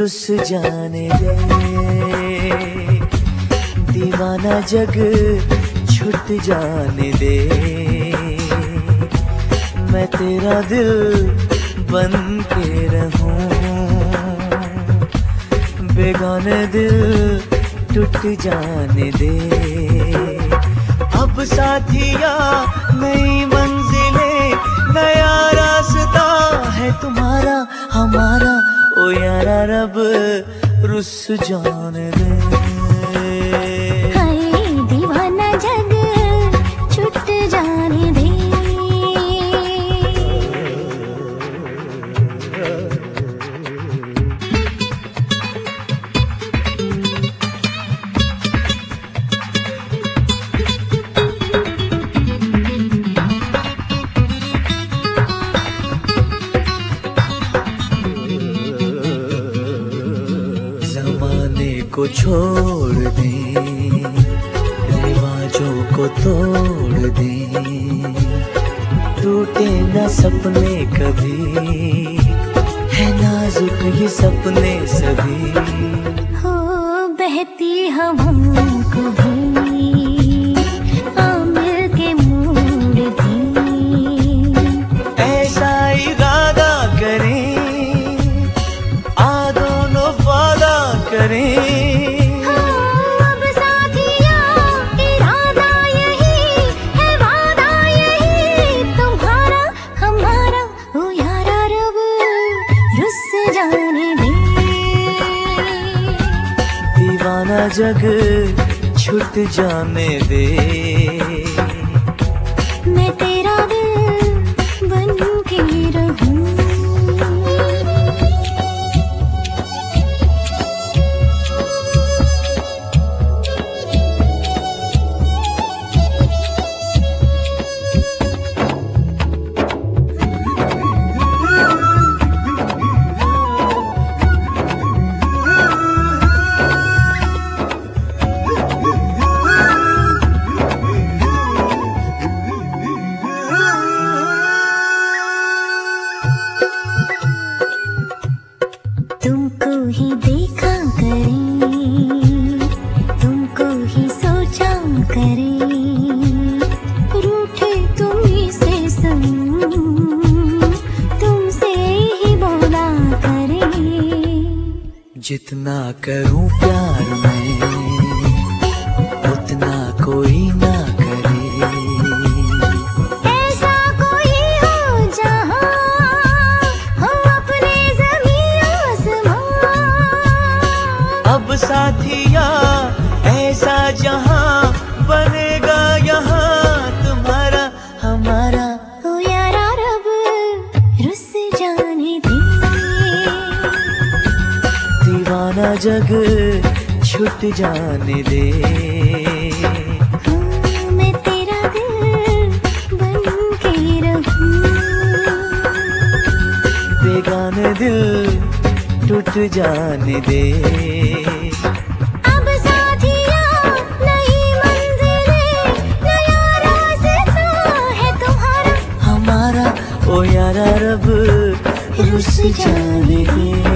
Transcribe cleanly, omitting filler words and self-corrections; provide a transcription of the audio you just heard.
रुस जाने दे, दीवाना जग छूट जाने दे। मैं तेरा दिल बन के रहूं, बेगाने दिल टूट जाने दे। अब साथिया नई मंजिलें, नया रास्ता है तुम्हारा हमारा। ओ यारा रब रुस जाने दे। हाय दीवाना जग छूट जाने दे। को छोड़ दे, रिवाजों को तोड़ दे, टूटे न सपने कभी, है नाजुक ये सपने सभी। हो बहती हवाओं को भी आमिर के मोड़ दी। ऐसा इरादा करें, आ दोनों वादा करें। दीवाना जग छूट जाने दे। मैं तेरा दिल बन के रहूं। तुमको ही देखा करें, तुमको ही सोचा करें, रूठे तुम्हीं से सुन, तुमसे ही बोला करें। जितना करूं प्यार मैं उतना कोई ना करे। ऐसा कोई हो जहां हो अपने ज़मीन आसमां। अब साथिया ऐसा जहां बनेगा यहाँ तुम्हारा हमारा। ओ यारा रब रुस जाने दे। दीवाना जग छूट जाने दे। मैं तेरा दिल बन के रहूं। बेगाने दिल टूट जाने दे। अब साथिया नई मंजिलें, नया रास्ता है तुम्हारा हमारा। ओ यारा रब रुस जाने दे।